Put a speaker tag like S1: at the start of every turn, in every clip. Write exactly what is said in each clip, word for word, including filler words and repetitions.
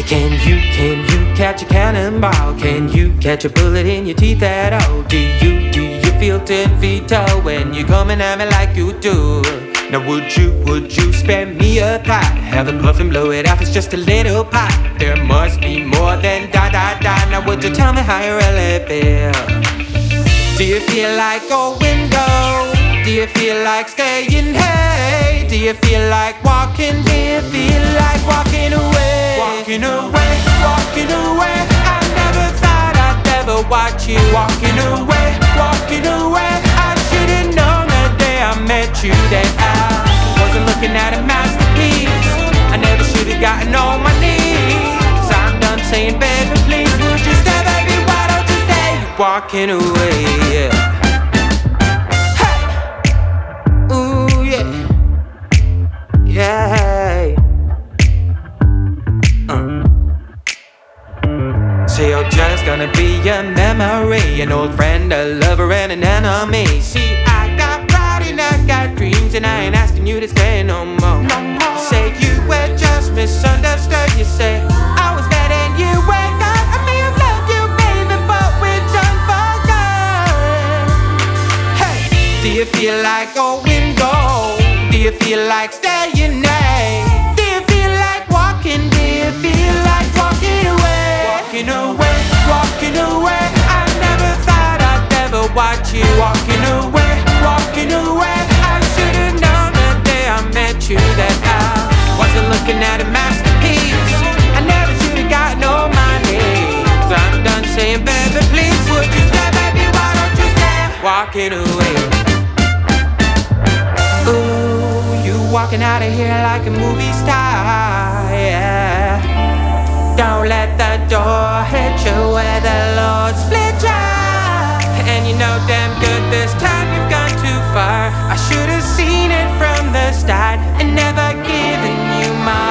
S1: Can you, can you catch a cannonball? Can you catch a bullet in your teeth at all? Do you, do you feel ten feet tall when you're coming at me like you do? Now would you, would you spare me a thought? Have a puff and blow it off, it's just a little pot. There must be more than da da da. Now would you tell me how you really feel? Do you feel like going go? Do you feel like staying? Hey, do you feel like walking? Do you feel like walking away? Walking away, walking away. I never thought I'd ever watch you walking away, walking away. I should've known the day I met you that I wasn't looking at a masterpiece. I never should've gotten on my knees. I'm done saying baby please, would you stay baby, why don't you stay? You're walking away, yeah. Yeah. Uh. So you're just gonna be a memory, an old friend, a lover, and an enemy. See, I got pride and I got dreams, and I ain't asking you to stay no more. No more. Say you were just misunderstood. You say I was bad and you were not. I may have loved you, baby, but we're done for good. Hey, do you feel like going gold? Do you feel like staying late? Do you feel like walking? Do you feel like walking away? Walking away, walking away. I never thought I'd ever watch you walking away, walking away. I should've known the day I met you that I wasn't looking at a masterpiece. I never should've gotten on my knees. I'm done saying baby please, would you stay baby, why don't you stay? Walking away. Walking out of here like a movie star, yeah. Don't let the door hit you where the Lord split you. And you know damn good this time you've gone too far. I should have seen it from the start and never given you my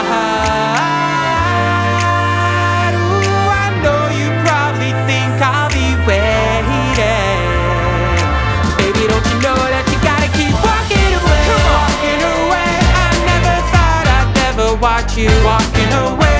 S1: heart. Ooh, I know you probably think I'll be waiting. Baby, don't you know that you gotta keep walking away, walking away. Watch you walking away.